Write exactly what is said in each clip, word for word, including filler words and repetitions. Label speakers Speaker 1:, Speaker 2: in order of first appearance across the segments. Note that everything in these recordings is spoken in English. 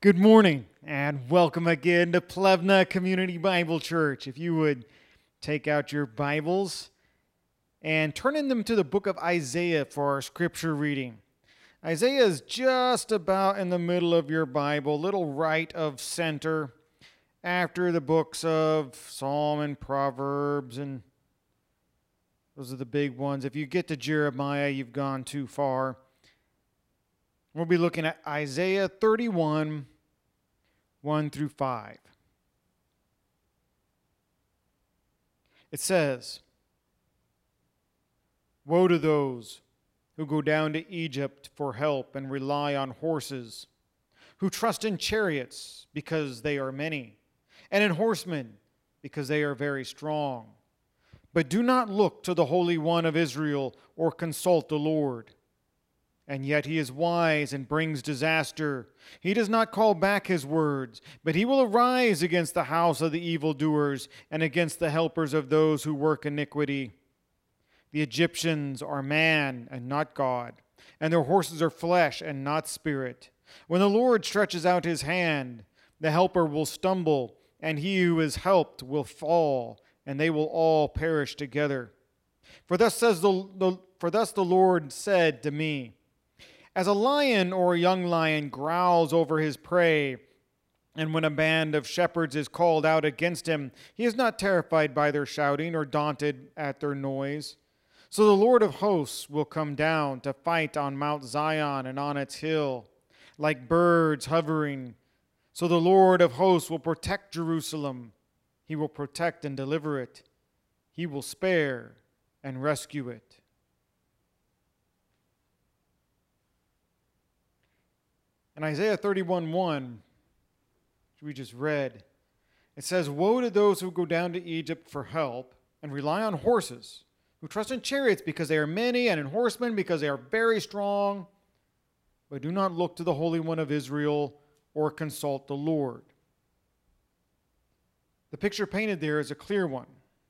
Speaker 1: Good morning and welcome again to Plevna Community Bible Church. If you would take out your Bibles and turn in them to the book of Isaiah for our scripture reading. Isaiah is just about in the middle of your Bible, little right of center, after the books of Psalm and Proverbs, and those are the big ones. If you get to Jeremiah, you've gone too far. We'll be looking at Isaiah thirty-one, one through five. It says, "Woe to those who go down to Egypt for help and rely on horses, who trust in chariots because they are many, and in horsemen because they are very strong. But do not look to the Holy One of Israel or consult the Lord. And yet he is wise and brings disaster. He does not call back his words, but he will arise against the house of the evildoers and against the helpers of those who work iniquity. The Egyptians are man and not God, and their horses are flesh and not spirit. When the Lord stretches out his hand, the helper will stumble, and he who is helped will fall, and they will all perish together. For thus says the, the for thus the Lord said to me, as a lion or a young lion growls over his prey, and when a band of shepherds is called out against him, he is not terrified by their shouting or daunted at their noise. So the Lord of hosts will come down to fight on Mount Zion and on its hill, like birds hovering. So the Lord of hosts will protect Jerusalem. He will protect and deliver it. He will spare and rescue it." In Isaiah thirty-one one, which we just read, it says, "Woe to those who go down to Egypt for help and rely on horses, who trust in chariots because they are many, and in horsemen because they are very strong, but do not look to the Holy One of Israel or consult the Lord." The picture painted there is a clear one.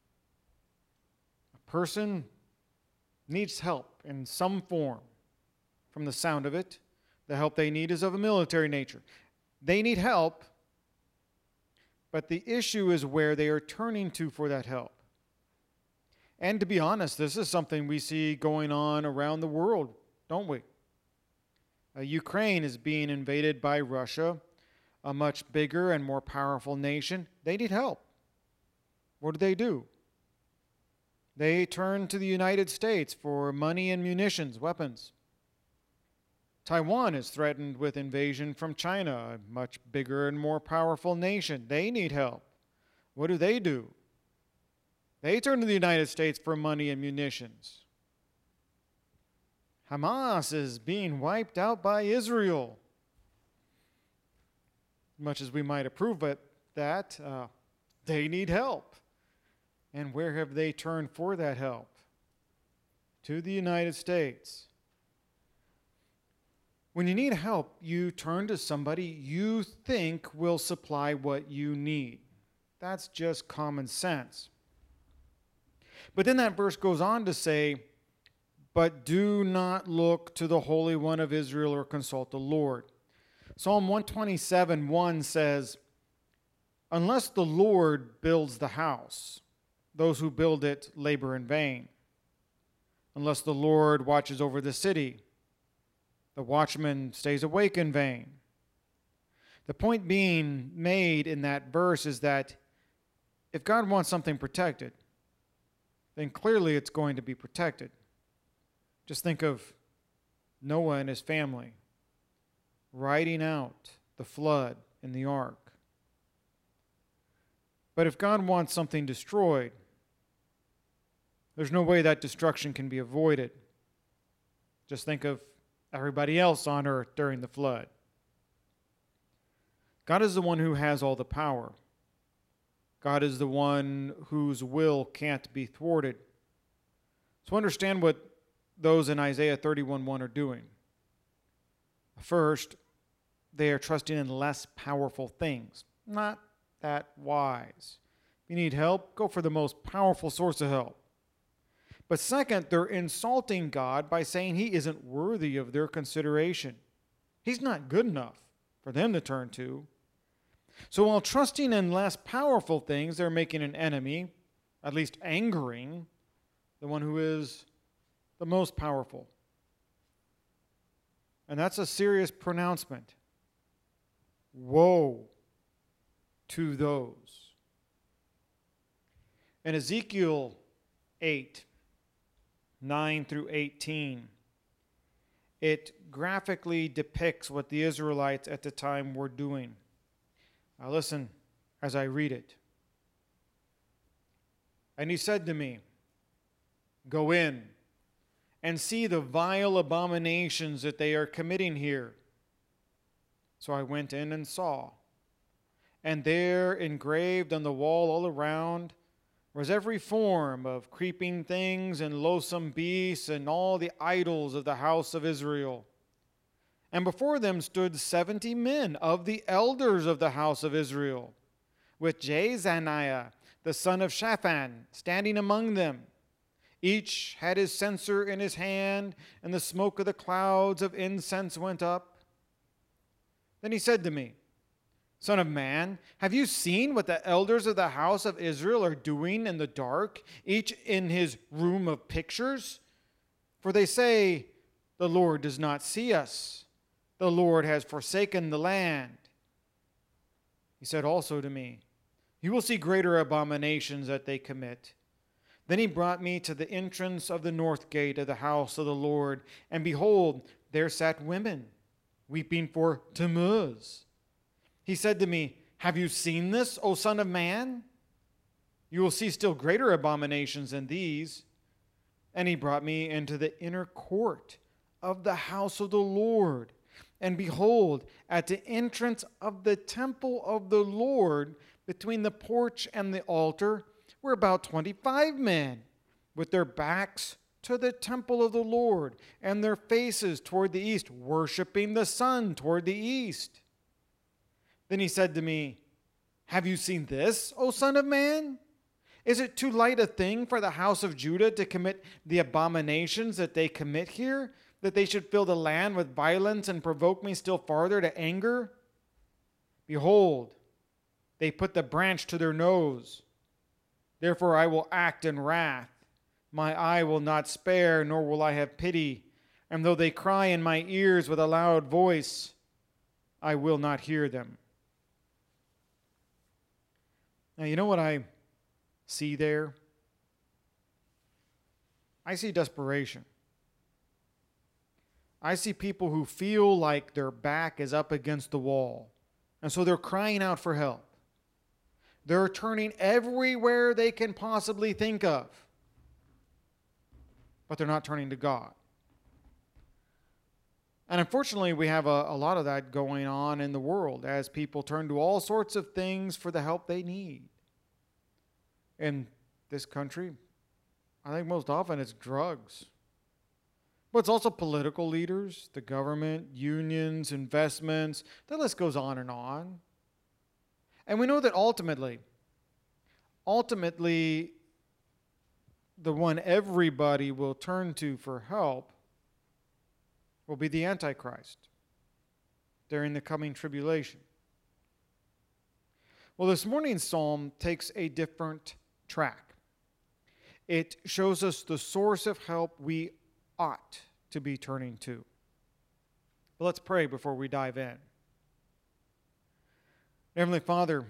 Speaker 1: A person needs help in some form. From the sound of it, the help they need is of a military nature. They need help, but the issue is where they are turning to for that help. And to be honest, this is something we see going on around the world, don't we? Uh, Ukraine is being invaded by Russia, a much bigger and more powerful nation. They need help. What do they do? They turn to the United States for money and munitions, weapons. Taiwan is threatened with invasion from China, a much bigger and more powerful nation. They need help. What do they do? They turn to the United States for money and munitions. Hamas is being wiped out by Israel. Much as we might approve of that, uh, they need help. And where have they turned for that help? To the United States. When you need help, you turn to somebody you think will supply what you need. That's just common sense. But then that verse goes on to say, "But do not look to the Holy One of Israel or consult the Lord." Psalm one twenty-seven one says, "Unless the Lord builds the house, those who build it labor in vain. Unless the Lord watches over the city, the watchman stays awake in vain." The point being made in that verse is that if God wants something protected, then clearly it's going to be protected. Just think of Noah and his family riding out the flood in the ark. But if God wants something destroyed, there's no way that destruction can be avoided. Just think of everybody else on earth during the flood. God is the one who has all the power. God is the one whose will can't be thwarted. So understand what those in Isaiah thirty-one one are doing. First, they are trusting in less powerful things. Not that wise. If you need help, go for the most powerful source of help. But second, they're insulting God by saying he isn't worthy of their consideration. He's not good enough for them to turn to. So while trusting in less powerful things, they're making an enemy, at least angering, the one who is the most powerful. And that's a serious pronouncement. Woe to those. In Ezekiel eight, nine through eighteen, it graphically depicts what the Israelites at the time were doing. Now listen as I read it. And he said to me, "Go in and see the vile abominations that they are committing here." So I went in and saw. And there, engraved on the wall all around, was every form of creeping things and loathsome beasts and all the idols of the house of Israel. And before them stood seventy men of the elders of the house of Israel, with Jaazaniah, the son of Shaphan, standing among them. Each had his censer in his hand, and the smoke of the clouds of incense went up. Then he said to me, "Son of man, have you seen what the elders of the house of Israel are doing in the dark, each in his room of pictures? For they say, 'The Lord does not see us. The Lord has forsaken the land.'" He said also to me, "You will see greater abominations that they commit." Then he brought me to the entrance of the north gate of the house of the Lord, and behold, there sat women, weeping for Tammuz. He said to me, "Have you seen this, O son of man? You will see still greater abominations than these." And he brought me into the inner court of the house of the Lord. And behold, at the entrance of the temple of the Lord, between the porch and the altar, were about twenty-five men, with their backs to the temple of the Lord, and their faces toward the east, worshiping the sun toward the east. Then he said to me, "Have you seen this, O son of man? Is it too light a thing for the house of Judah to commit the abominations that they commit here, that they should fill the land with violence and provoke me still farther to anger? Behold, they put the branch to their nose. Therefore I will act in wrath. My eye will not spare, nor will I have pity. And though they cry in my ears with a loud voice, I will not hear them." Now, you know what I see there? I see desperation. I see people who feel like their back is up against the wall, and so they're crying out for help. They're turning everywhere they can possibly think of, but they're not turning to God. And unfortunately, we have a, a lot of that going on in the world as people turn to all sorts of things for the help they need. In this country, I think most often it's drugs. But it's also political leaders, the government, unions, investments. The list goes on and on. And we know that ultimately, ultimately, the one everybody will turn to for help will be the Antichrist during the coming tribulation. Well, this morning's psalm takes a different track. It shows us the source of help we ought to be turning to. But let's pray before we dive in. Heavenly Father,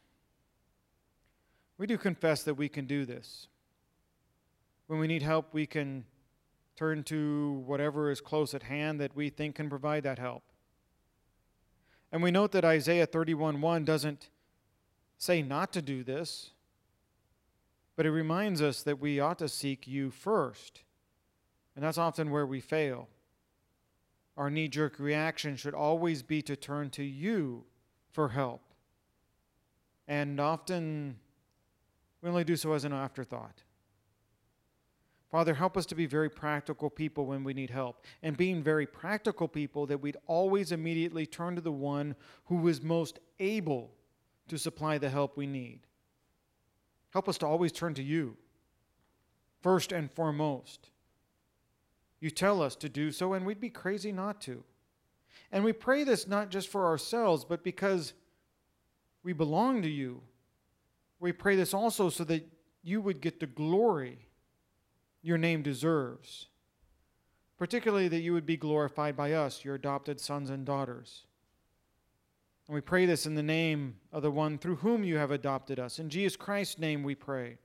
Speaker 1: we do confess that we can do this. When we need help, we can turn to whatever is close at hand that we think can provide that help. And we note that Isaiah thirty-one one doesn't say not to do this, but it reminds us that we ought to seek you first. And that's often where we fail. Our knee-jerk reaction should always be to turn to you for help. And often we only do so as an afterthought. Father, help us to be very practical people when we need help. And being very practical people, that we'd always immediately turn to the one who is most able to supply the help we need. Help us to always turn to you, first and foremost. You tell us to do so, and we'd be crazy not to. And we pray this not just for ourselves, but because we belong to you. We pray this also so that you would get the glory your name deserves. Particularly that you would be glorified by us, your adopted sons and daughters. And we pray this in the name of the one through whom you have adopted us. In Jesus Christ's name we pray.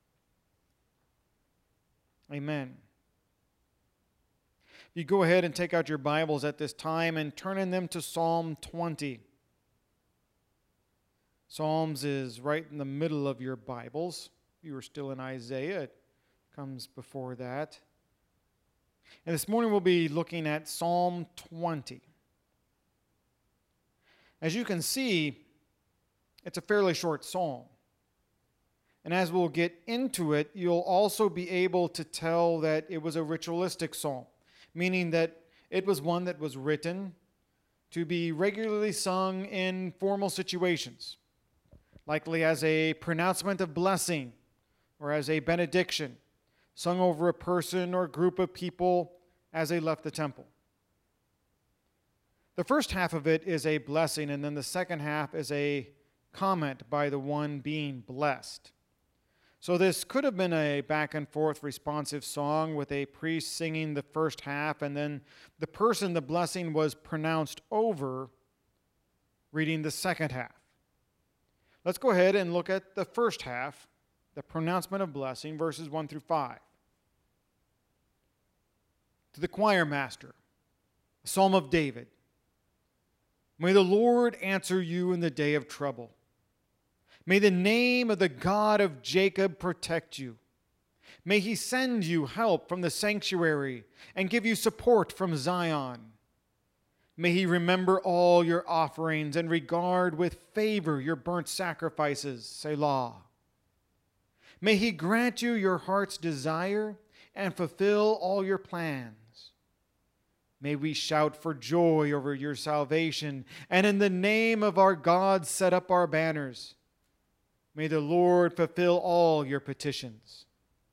Speaker 1: Amen. You go ahead and take out your Bibles at this time and turn in them to Psalm twenty. Psalms is right in the middle of your Bibles. If you were still in Isaiah, it comes before that. And this morning we'll be looking at Psalm twenty. As you can see, it's a fairly short psalm. And as we'll get into it, you'll also be able to tell that it was a ritualistic psalm, meaning that it was one that was written to be regularly sung in formal situations, likely as a pronouncement of blessing or as a benediction, sung over a person or group of people as they left the temple. The first half of it is a blessing, and then the second half is a comment by the one being blessed. So this could have been a back and forth responsive song with a priest singing the first half, and then the person the blessing was pronounced over reading the second half. Let's go ahead and look at the first half, the pronouncement of blessing, verses one through five. To the choir master, a psalm of David. May the Lord answer you in the day of trouble. May the name of the God of Jacob protect you. May he send you help from the sanctuary and give you support from Zion. May he remember all your offerings and regard with favor your burnt sacrifices, Selah. May he grant you your heart's desire and fulfill all your plans. May we shout for joy over your salvation, and in the name of our God set up our banners. May the Lord fulfill all your petitions.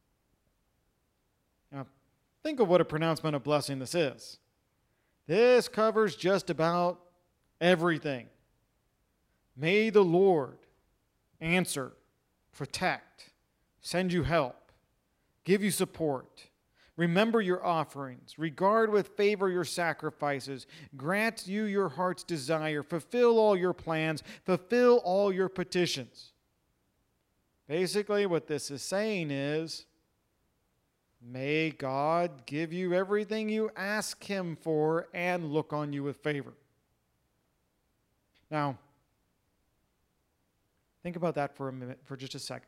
Speaker 1: Now, think of what a pronouncement of blessing this is. This covers just about everything. May the Lord answer, protect, send you help, give you support. Remember your offerings. Regard with favor your sacrifices. Grant you your heart's desire. Fulfill all your plans. Fulfill all your petitions. Basically, what this is saying is, may God give you everything you ask him for and look on you with favor. Now, think about that for a minute, for just a second.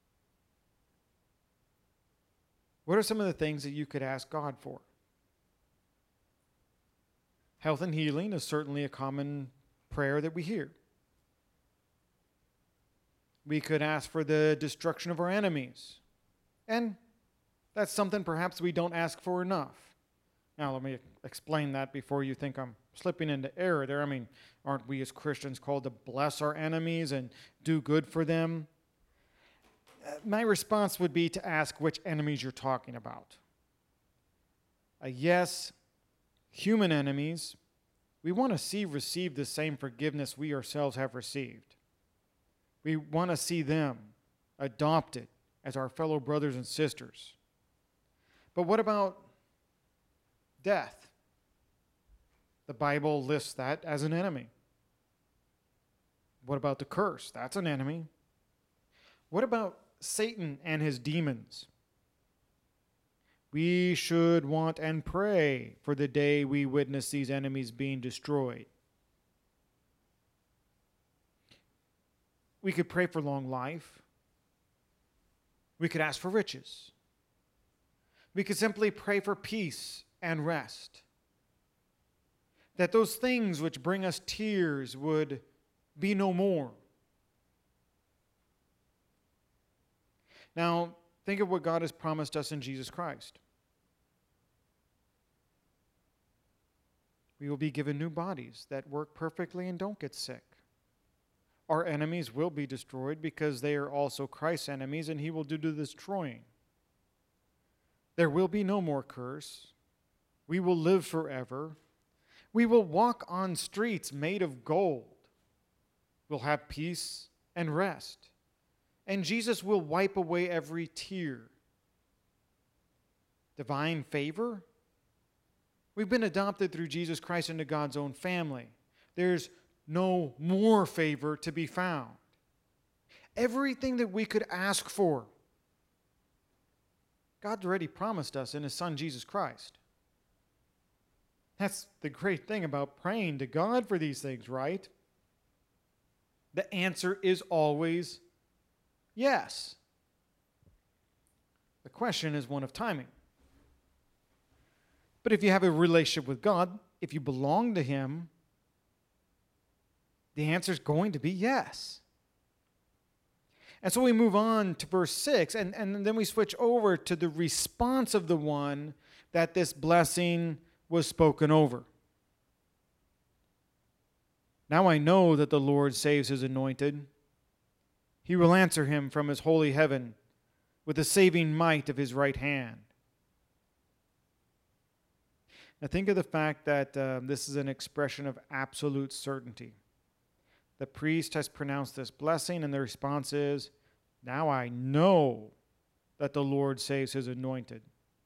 Speaker 1: What are some of the things that you could ask God for? Health and healing is certainly a common prayer that we hear. We could ask for the destruction of our enemies. And that's something perhaps we don't ask for enough. Now, let me explain that before you think I'm slipping into error there. I mean, aren't we as Christians called to bless our enemies and do good for them? My response would be to ask which enemies you're talking about. Uh, yes, human enemies, we want to see receive the same forgiveness we ourselves have received. We want to see them adopted as our fellow brothers and sisters. But what about death? The Bible lists that as an enemy. What about the curse? That's an enemy. What about Satan and his demons? We should want and pray for the day we witness these enemies being destroyed. We could pray for long life. We could ask for riches. We could simply pray for peace and rest. That those things which bring us tears would be no more. Now, think of what God has promised us in Jesus Christ. We will be given new bodies that work perfectly and don't get sick. Our enemies will be destroyed because they are also Christ's enemies, and he will do the destroying. There will be no more curse. We will live forever. We will walk on streets made of gold. We'll have peace and rest. And Jesus will wipe away every tear. Divine favor? We've been adopted through Jesus Christ into God's own family. There's no more favor to be found. Everything that we could ask for, God's already promised us in His Son, Jesus Christ. That's the great thing about praying to God for these things, right? The answer is always yes. The question is one of timing. But if you have a relationship with God, if you belong to Him, the answer is going to be yes. And so we move on to verse six, and, and then we switch over to the response of the one that this blessing was spoken over. Now I know that the Lord saves His anointed. He will answer him from His holy heaven with the saving might of His right hand. Now think of the fact that uh, this is an expression of absolute certainty. The priest has pronounced this blessing, and the response is, now I know that the Lord saves His anointed.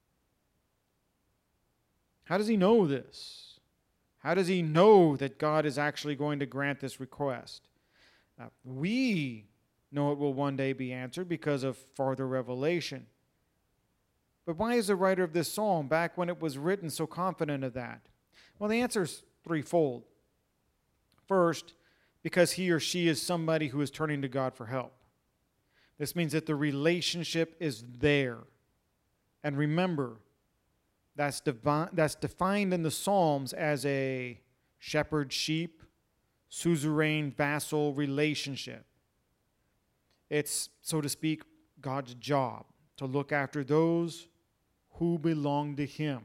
Speaker 1: How does he know this? How does he know that God is actually going to grant this request? Now, we know it will one day be answered because of farther revelation. But why is the writer of this psalm, back when it was written, so confident of that? Well, the answer is threefold. First, because he or she is somebody who is turning to God for help. This means that the relationship is there. And remember, that's, devi- that's defined in the Psalms as a shepherd-sheep, suzerain-vassal relationship. It's, so to speak, God's job to look after those who belong to Him.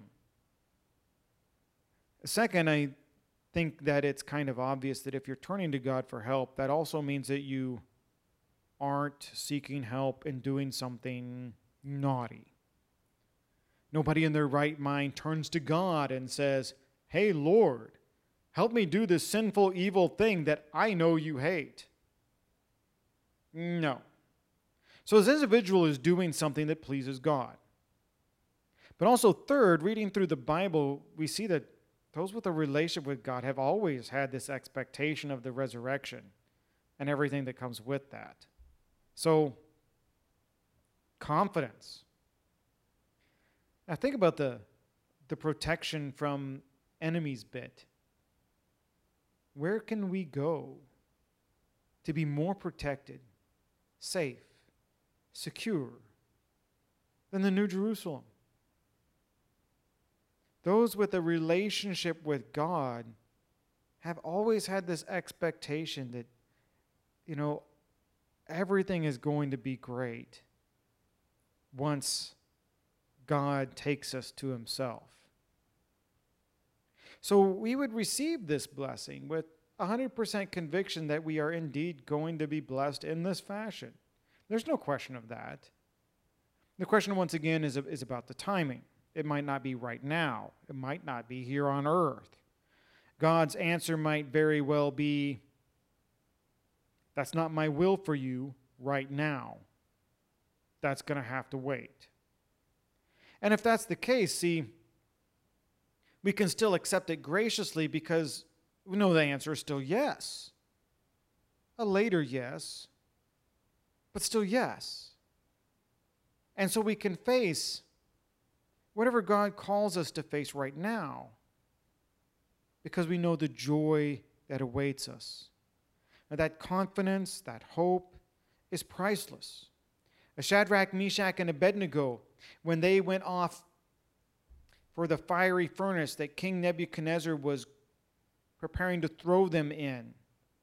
Speaker 1: Second, I think that it's kind of obvious that if you're turning to God for help, that also means that you aren't seeking help in doing something naughty. Nobody in their right mind turns to God and says, hey, Lord, help me do this sinful, evil thing that I know you hate. No. So this individual is doing something that pleases God. But also, third, reading through the Bible, we see that those with a relationship with God have always had this expectation of the resurrection and everything that comes with that. So, confidence. Now think about the, the protection from enemies bit. Where can we go to be more protected, safe, secure than the New Jerusalem? Those with a relationship with God have always had this expectation that, you know, everything is going to be great once God takes us to Himself. So we would receive this blessing with one hundred percent conviction that we are indeed going to be blessed in this fashion. There's no question of that. The question, once again, is, is about the timing. It might not be right now. It might not be here on earth. God's answer might very well be, that's not my will for you right now. That's going to have to wait. And if that's the case, see, we can still accept it graciously because we know the answer is still yes. A later yes, but still yes. And so we can face whatever God calls us to face right now because we know the joy that awaits us. Now, that confidence, that hope is priceless. Shadrach, Meshach, and Abednego, when they went off for the fiery furnace that King Nebuchadnezzar was preparing to throw them in,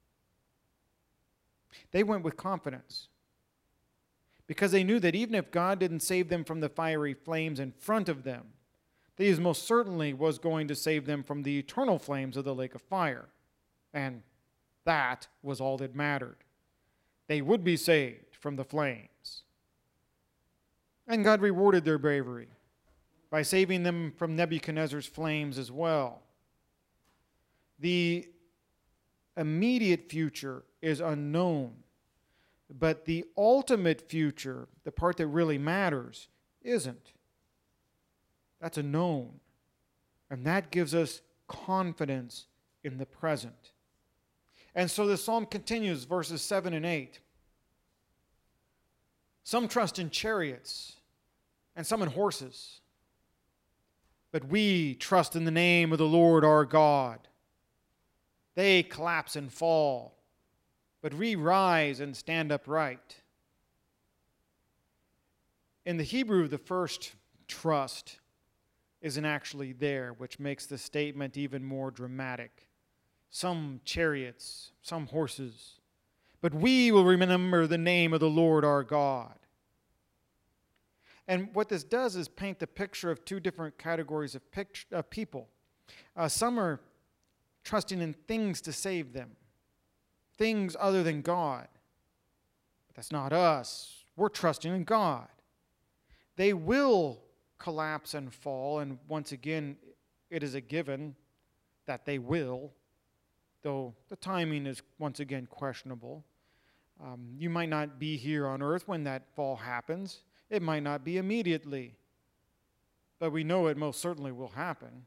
Speaker 1: they went with confidence because they knew that even if God didn't save them from the fiery flames in front of them, that He most certainly was going to save them from the eternal flames of the lake of fire. And that was all that mattered. They would be saved from the flames. And God rewarded their bravery by saving them from Nebuchadnezzar's flames as well. The immediate future is unknown, but the ultimate future, the part that really matters, isn't. That's a known. And that gives us confidence in the present. And so the psalm continues, verses seven and eight. Some trust in chariots, and some in horses. But we trust in the name of the Lord our God. They collapse and fall, but we rise and stand upright. In the Hebrew, the first trust isn't actually there, which makes the statement even more dramatic. Some chariots, some horses, but we will remember the name of the Lord our God. And what this does is paint the picture of two different categories of, picture, of people. Uh, some are trusting in things to save them, things other than God. But that's not us. We're trusting in God. They will collapse and fall, and once again, it is a given that they will, though the timing is once again questionable. Um, you might not be here on earth when that fall happens. It might not be immediately, but we know it most certainly will happen.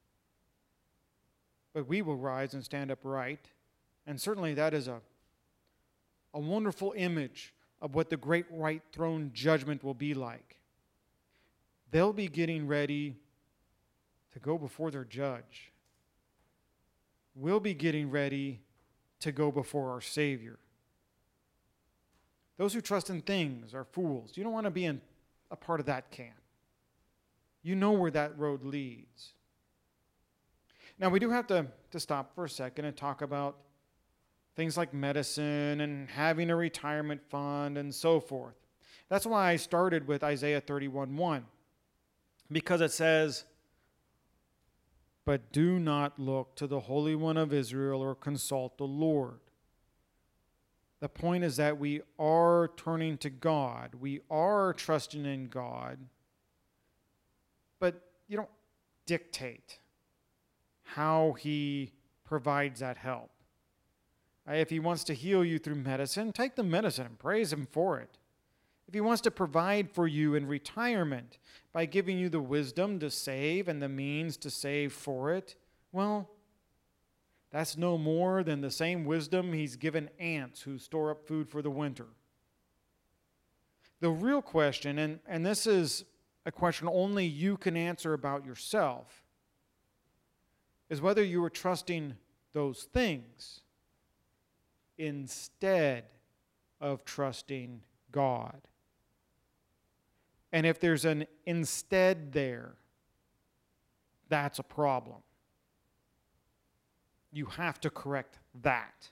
Speaker 1: But we will rise and stand upright, and certainly that is a, a wonderful image of what the great white throne judgment will be like. They'll be getting ready to go before their judge. We'll be getting ready to go before our Savior. Those who trust in things are fools. You don't want to be in a part of that camp. You know where that road leads. Now, we do have to, to stop for a second and talk about things like medicine and having a retirement fund and so forth. That's why I started with Isaiah thirty-one one, because it says, "But do not look to the Holy One of Israel or consult the Lord." The point is that we are turning to God. We are trusting in God. But you don't dictate how He provides that help. If He wants to heal you through medicine, take the medicine and praise Him for it. If He wants to provide for you in retirement by giving you the wisdom to save and the means to save for it, well, that's no more than the same wisdom He's given ants who store up food for the winter. The real question, and, and this is a question only you can answer about yourself, is whether you are trusting those things instead of trusting God. And if there's an instead there, that's a problem. You have to correct that.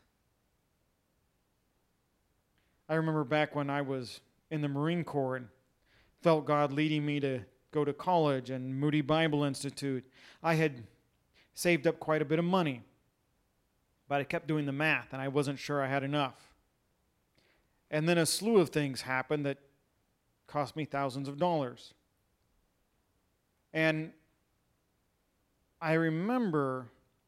Speaker 1: I remember back when I was in the Marine Corps and felt God leading me to go to college and Moody Bible Institute. I had saved up quite a bit of money, but I kept doing the math and I wasn't sure I had enough. And then a slew of things happened that cost me thousands of dollars. And I remember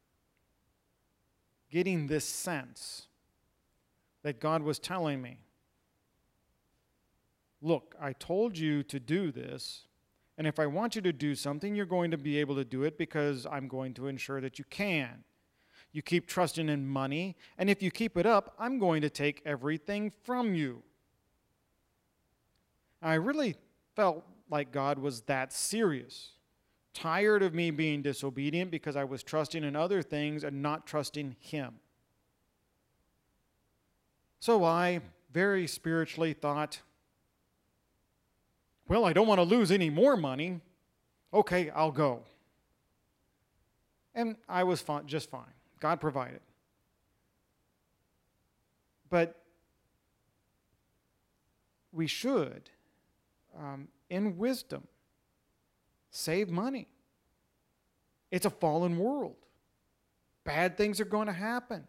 Speaker 1: getting this sense that God was telling me, look, I told you to do this, and if I want you to do something, you're going to be able to do it because I'm going to ensure that you can. You keep trusting in money, and if you keep it up, I'm going to take everything from you. I really felt like God was that serious. Tired of me being disobedient because I was trusting in other things and not trusting Him. So I very spiritually thought, well, I don't want to lose any more money. Okay, I'll go. And I was fine, just fine. God provided. But we should, um, in wisdom, save money. It's a fallen world. Bad things are going to happen.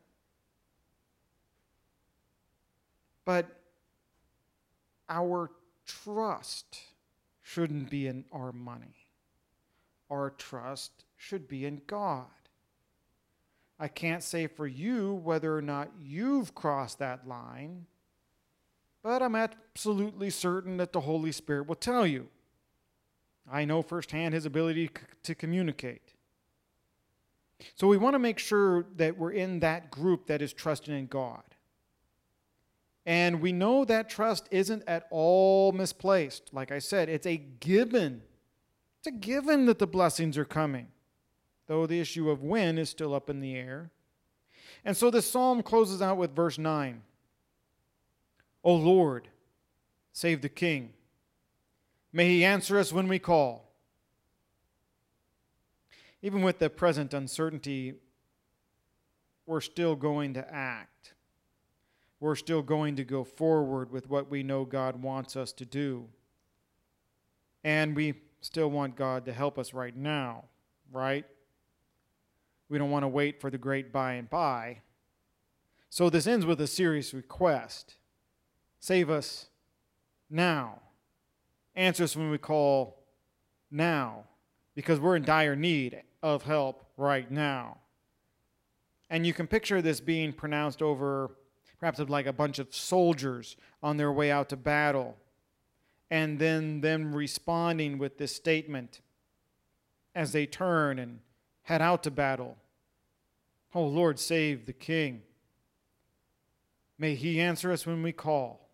Speaker 1: But our trust shouldn't be in our money. Our trust should be in God. I can't say for you whether or not you've crossed that line, but I'm absolutely certain that the Holy Spirit will tell you. I know firsthand his ability to communicate. So we want to make sure that we're in that group that is trusting in God. And we know that trust isn't at all misplaced. Like I said, it's a given. It's a given that the blessings are coming, though the issue of when is still up in the air. And so this psalm closes out with verse nine. O Lord, save the king. May he answer us when we call. Even with the present uncertainty, we're still going to act. We're still going to go forward with what we know God wants us to do. And we still want God to help us right now, right? We don't want to wait for the great by and by. So this ends with a serious request. Save us now. Answer us when we call now, because we're in dire need of help right now. And you can picture this being pronounced over perhaps like a bunch of soldiers on their way out to battle, and then them responding with this statement as they turn and head out to battle. Oh Lord, save the king. May he answer us when we call.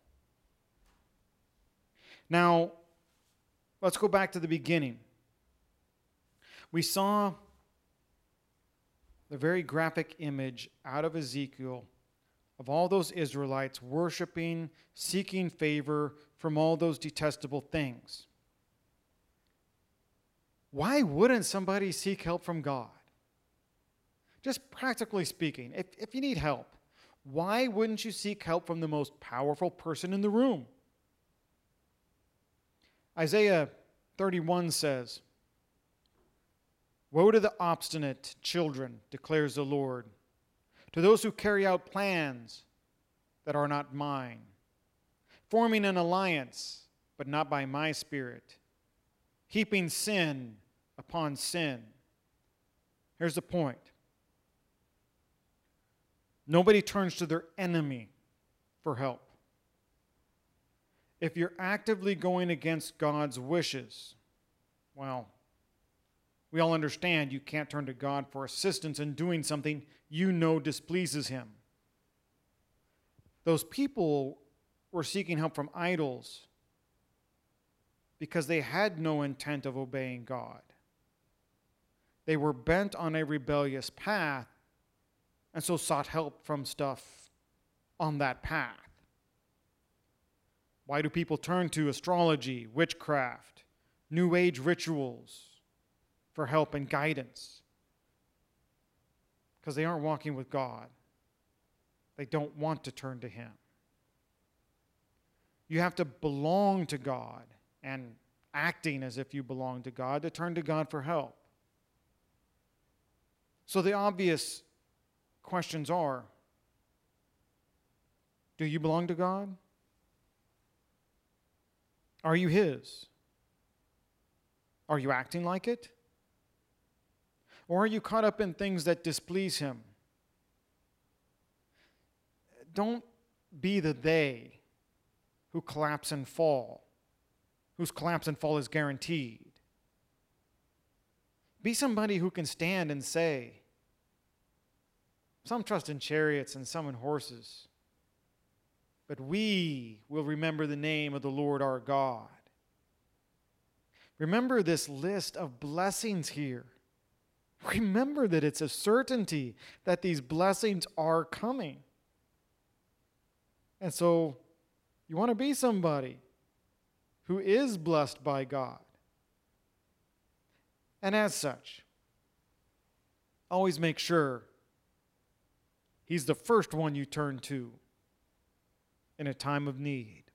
Speaker 1: Now, let's go back to the beginning. We saw the very graphic image out of Ezekiel of all those Israelites worshiping, seeking favor from all those detestable things. Why wouldn't somebody seek help from God? Just practically speaking, if, if you need help, why wouldn't you seek help from the most powerful person in the room? Isaiah thirty-one says, Woe to the obstinate children, declares the Lord, to those who carry out plans that are not mine, forming an alliance, but not by my spirit, heaping sin upon sin. Here's the point. Nobody turns to their enemy for help. If you're actively going against God's wishes, well, we all understand you can't turn to God for assistance in doing something you know displeases him. Those people were seeking help from idols because they had no intent of obeying God. They were bent on a rebellious path and so sought help from stuff on that path. Why do people turn to astrology, witchcraft, New Age rituals for help and guidance? Because they aren't walking with God. They don't want to turn to him. You have to belong to God and acting as if you belong to God to turn to God for help. So the obvious questions are, do you belong to God? Are you his? Are you acting like it? Or are you caught up in things that displease him? Don't be the they who collapse and fall, whose collapse and fall is guaranteed. Be somebody who can stand and say, some trust in chariots and some in horses, but we will remember the name of the Lord our God. Remember this list of blessings here. Remember that it's a certainty that these blessings are coming. And so you want to be somebody who is blessed by God. And as such, always make sure he's the first one you turn to in a time of need.